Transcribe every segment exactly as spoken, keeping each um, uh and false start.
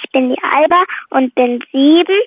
Ich bin die Alba und bin sieben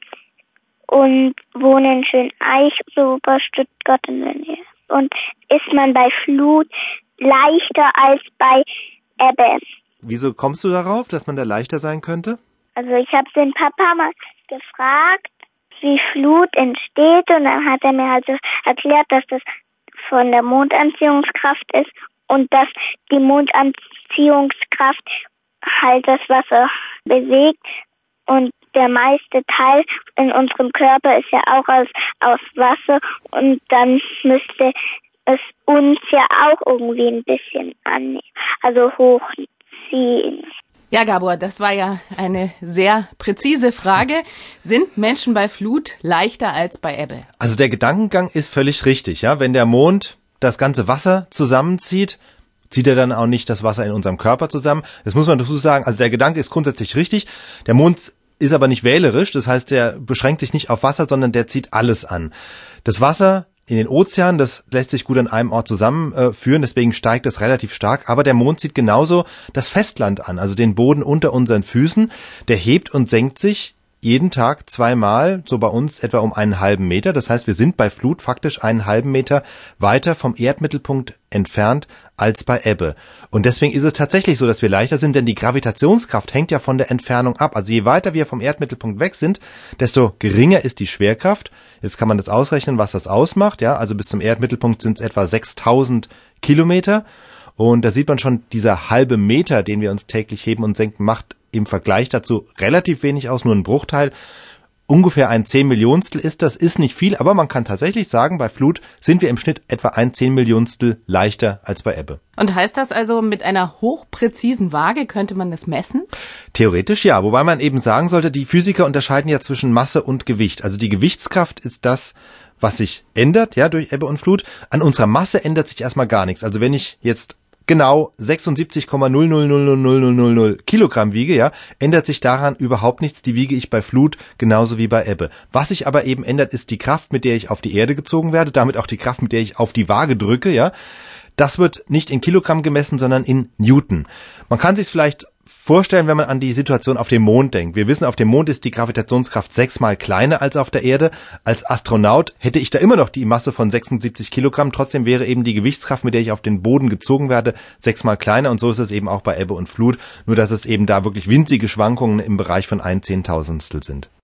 und wohne in Schöneich, so bei Stuttgart in der Nähe. Und ist man bei Flut leichter als bei Ebbe. Wieso kommst du darauf, dass man da leichter sein könnte? Also ich habe den Papa mal gefragt, wie Flut entsteht, und dann hat er mir halt so erklärt, dass das von der Mondanziehungskraft ist und dass die Mondanziehungskraft halt das Wasser bewegt, und der meiste Teil in unserem Körper ist ja auch aus, aus Wasser, und dann müsste es uns ja auch irgendwie ein bisschen annehmen, also hochziehen. Ja, Gabor, das war ja eine sehr präzise Frage. Sind Menschen bei Flut leichter als bei Ebbe? Also der Gedankengang ist völlig richtig, ja. Wenn der Mond das ganze Wasser zusammenzieht, zieht er dann auch nicht das Wasser in unserem Körper zusammen. Das muss man dazu sagen. Also der Gedanke ist grundsätzlich richtig. Der Mond ist aber nicht wählerisch. Das heißt, der beschränkt sich nicht auf Wasser, sondern der zieht alles an. Das Wasser in den Ozeanen, das lässt sich gut an einem Ort zusammenführen, deswegen steigt das relativ stark. Aber der Mond zieht genauso das Festland an, also den Boden unter unseren Füßen. Der hebt und senkt sich jeden Tag zweimal, so bei uns etwa um einen halben Meter. Das heißt, wir sind bei Flut faktisch einen halben Meter weiter vom Erdmittelpunkt entfernt als bei Ebbe. Und deswegen ist es tatsächlich so, dass wir leichter sind, denn die Gravitationskraft hängt ja von der Entfernung ab. Also je weiter wir vom Erdmittelpunkt weg sind, desto geringer ist die Schwerkraft. Jetzt kann man das ausrechnen, was das ausmacht. Ja, also bis zum Erdmittelpunkt sind es etwa sechstausend Kilometer. Und da sieht man schon, dieser halbe Meter, den wir uns täglich heben und senken, macht im Vergleich dazu relativ wenig aus, nur ein Bruchteil. Ungefähr ein Zehnmillionstel ist das, ist nicht viel, aber man kann tatsächlich sagen, bei Flut sind wir im Schnitt etwa ein Zehnmillionstel leichter als bei Ebbe. Und heißt das also, mit einer hochpräzisen Waage könnte man das messen? Theoretisch ja, wobei man eben sagen sollte, die Physiker unterscheiden ja zwischen Masse und Gewicht. Also die Gewichtskraft ist das, was sich ändert, ja, durch Ebbe und Flut. An unserer Masse ändert sich erstmal gar nichts. Also wenn ich jetzt genau sechsundsiebzig Komma null null null null null null null Kilogramm wiege, ja, ändert sich daran überhaupt nichts. Die wiege ich bei Flut genauso wie bei Ebbe. Was sich aber eben ändert, ist die Kraft, mit der ich auf die Erde gezogen werde, damit auch die Kraft, mit der ich auf die Waage drücke, ja. Das wird nicht in Kilogramm gemessen, sondern in Newton. Man kann sich vielleicht vorstellen, wenn man an die Situation auf dem Mond denkt. Wir wissen, auf dem Mond ist die Gravitationskraft sechsmal kleiner als auf der Erde. Als Astronaut hätte ich da immer noch die Masse von sechsundsiebzig Kilogramm. Trotzdem wäre eben die Gewichtskraft, mit der ich auf den Boden gezogen werde, sechsmal kleiner. Und so ist es eben auch bei Ebbe und Flut. Nur, dass es eben da wirklich winzige Schwankungen im Bereich von ein Zehntausendstel sind.